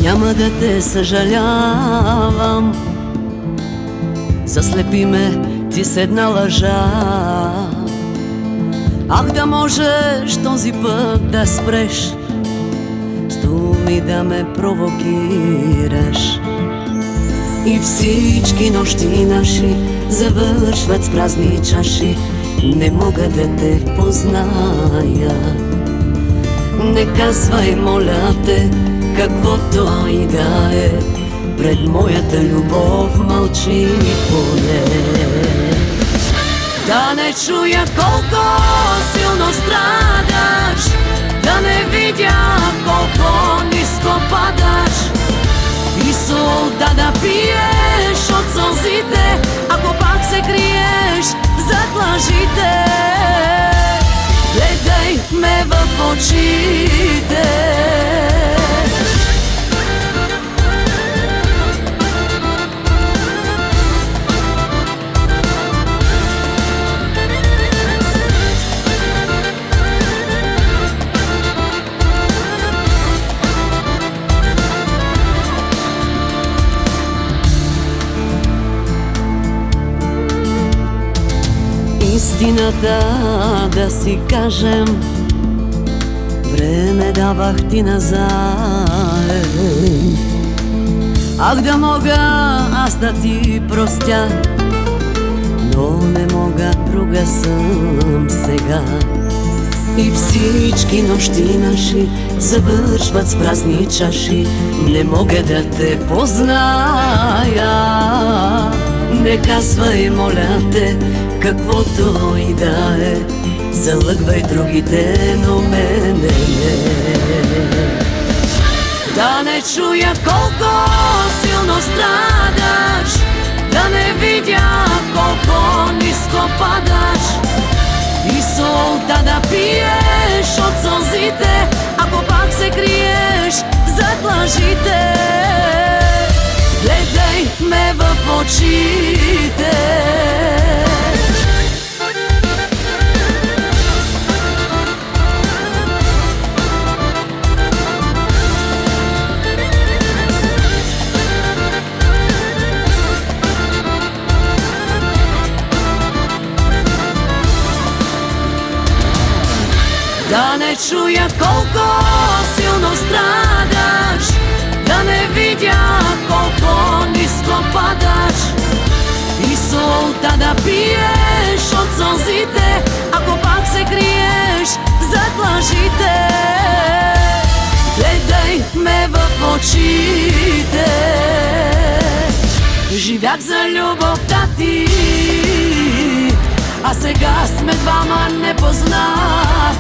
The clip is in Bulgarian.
Няма да те съжалявам, заслепи ме ти с една лъжа. Ах, да можеш този път да спреш, с думи да ме провокираш. И всички нощи наши завършват с празни чаши. Не мога да те позная. Не казвай, моля те, каквото и да е, пред моята любов мълчи поне. Да не чуя колко силно страдаш, да не видя колко ниско падаш, и солта да пиеш от сълзите, ако пак се криеш зад лъжите. Гледай ме в очите. Истината да си кажем, време давах ти назаем. Ах, да мога аз да ти простя, но не мога, друга съм сега. И всички нощи наши завършват с празни чаши. Не мога да те позная. Не казвай, моля те, каквото и да е, залъгвай другите, но мене не. Да не чуя колко силно страдаш, да не видя колко ниско падаш, и солта да пиеш от сълзите, ако пак се криеш зад лъжите. Гледай ме в очите. Да не чуя колко силно страдаш, да не видя колко ниско падаш, и солта да пиеш от сълзите, ако пак се криеш зад лъжите. Гледай ме в очите. Живях за любовта ти, а сега сме двама непознати.